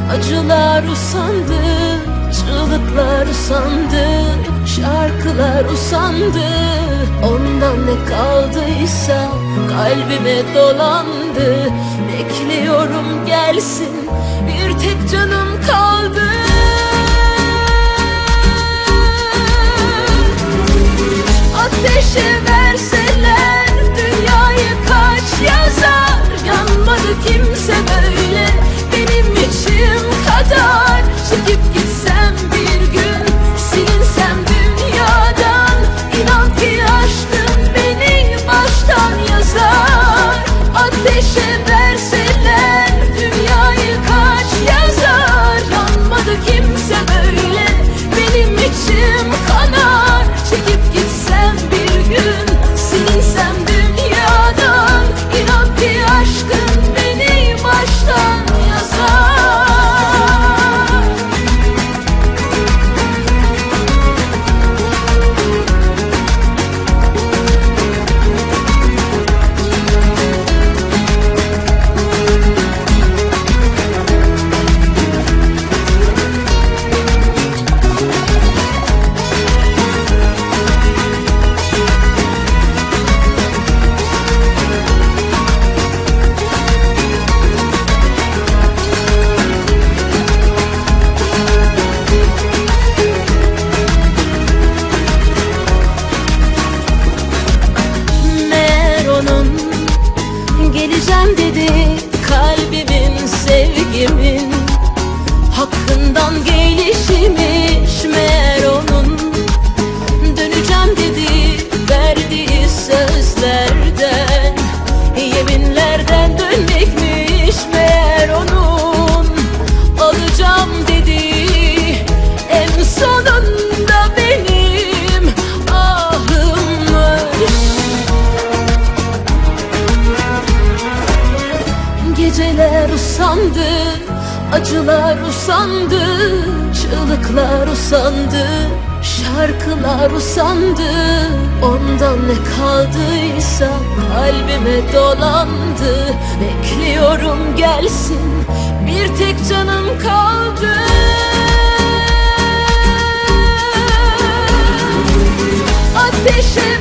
Acılar usandı, çığlıklar usandı, şarkılar usandı. Ondan ne kaldıysa kalbime dolandı. Bekliyorum gelsin, bir tek canım kaldı. Ateşe verseler dünyayı kaç yazar. Yanmadı kimse böyle benim içim kadar. Çekip gitsem bir gün, silinsem dünyadan. İnan ki aşkın beni baştan yazar. Ateşe verseler dünyayı kaç yazar. Yanmadı kimse böyle benim içim kanar. Çekip gitsem bir gün, silinsem dünyadan. İnan ki aşkın beni baştan yazar. Geleceğim dedi kalbimin, sevgimin hakkından gelişmiş. Meğer onun döneceğim dedi verdiği sözlerden, yeminlerden dönmekmiş. Meğer onun alacağım dediği en sonunda benim ahımmış. Geceler usandı, acılar usandı, çığlıklar usandı, şarkılar usandı. Ondan ne kaldıysa kalbime dolandı. Bekliyorum gelsin, bir tek canım kaldı. Ateşe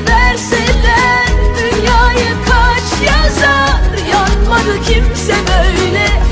verseler dünyayı kaç yazar. Yanmadı kimse böyle